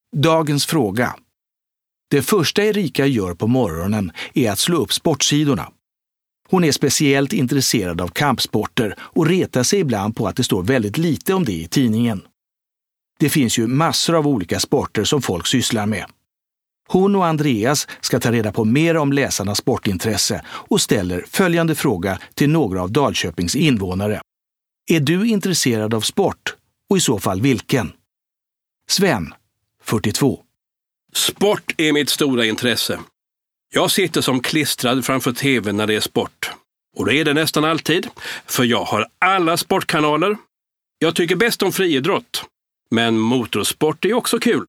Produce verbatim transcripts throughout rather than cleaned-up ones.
Dagens fråga. Det första Erika gör på morgonen är att slå upp sportsidorna. Hon är speciellt intresserad av kampsporter och retar sig ibland på att det står väldigt lite om det i tidningen. Det finns ju massor av olika sporter som folk sysslar med. Hon och Andreas ska ta reda på mer om läsarnas sportintresse och ställer följande fråga till några av Dalköpings invånare. Är du intresserad av sport? Och i så fall vilken? Sven, fyrtiotvå. Sport är mitt stora intresse. Jag sitter som klistrad framför tvn när det är sport. Och det är det nästan alltid, för jag har alla sportkanaler. Jag tycker bäst om friidrott, men motorsport är också kul.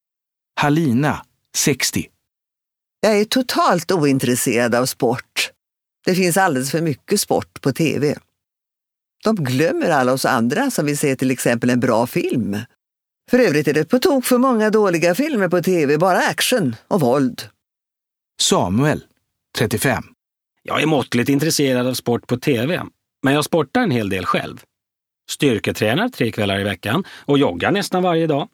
Halina, sextio. Jag är totalt ointresserad av sport. Det finns alldeles för mycket sport på tv. De glömmer alla oss andra som vill se till exempel en bra film. För övrigt är det på tok för många dåliga filmer på tv, bara action och våld. Samuel, trettiofem. Jag är måttligt intresserad av sport på tv, men jag sportar en hel del själv. Styrketränar tre kvällar i veckan och joggar nästan varje dag.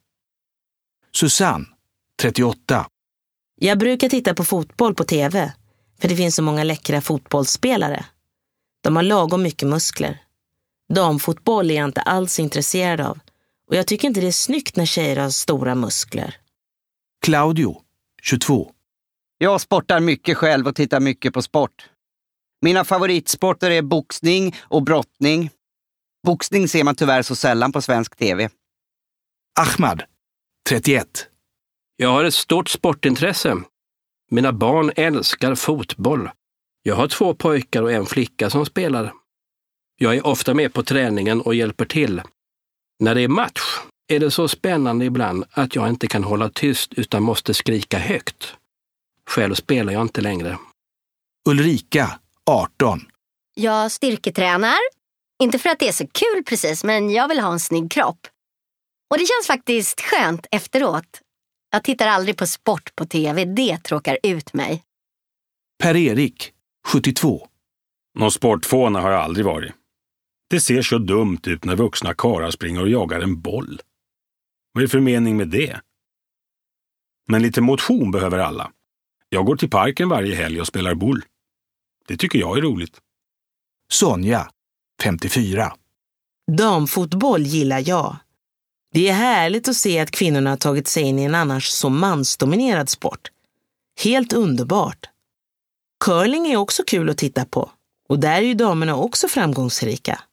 Susanne, trettioåtta. Jag brukar titta på fotboll på tv, för det finns så många läckra fotbollsspelare. De har lagom mycket muskler. Damfotboll är jag inte alls intresserad av, och jag tycker inte det är snyggt när tjejer har stora muskler. Claudio, tjugotvå. Jag sportar mycket själv och tittar mycket på sport. Mina favoritsporter är boxning och brottning. Boxning ser man tyvärr så sällan på svensk tv. Ahmad, trettioett. Jag har ett stort sportintresse. Mina barn älskar fotboll. Jag har två pojkar och en flicka som spelar. Jag är ofta med på träningen och hjälper till. När det är match är det så spännande ibland att jag inte kan hålla tyst utan måste skrika högt. Själv spelar jag inte längre. Ulrika, arton. Jag styrketränar. Inte för att det är så kul precis, men jag vill ha en snygg kropp. Och det känns faktiskt skönt efteråt. Jag tittar aldrig på sport på tv, det tråkar ut mig. Per-Erik, sjuttiotvå. Någon sportfåna har jag aldrig varit. Det ser så dumt ut när vuxna karlar springer och jagar en boll. Vad är det för mening med det? Men lite motion behöver alla. Jag går till parken varje helg och spelar boll. Det tycker jag är roligt. Sonja, femtiofyra. Damfotboll gillar jag. Det är härligt att se att kvinnorna har tagit sig in i en annars så mansdominerad sport. Helt underbart. Curling är också kul att titta på. Och där är ju damerna också framgångsrika.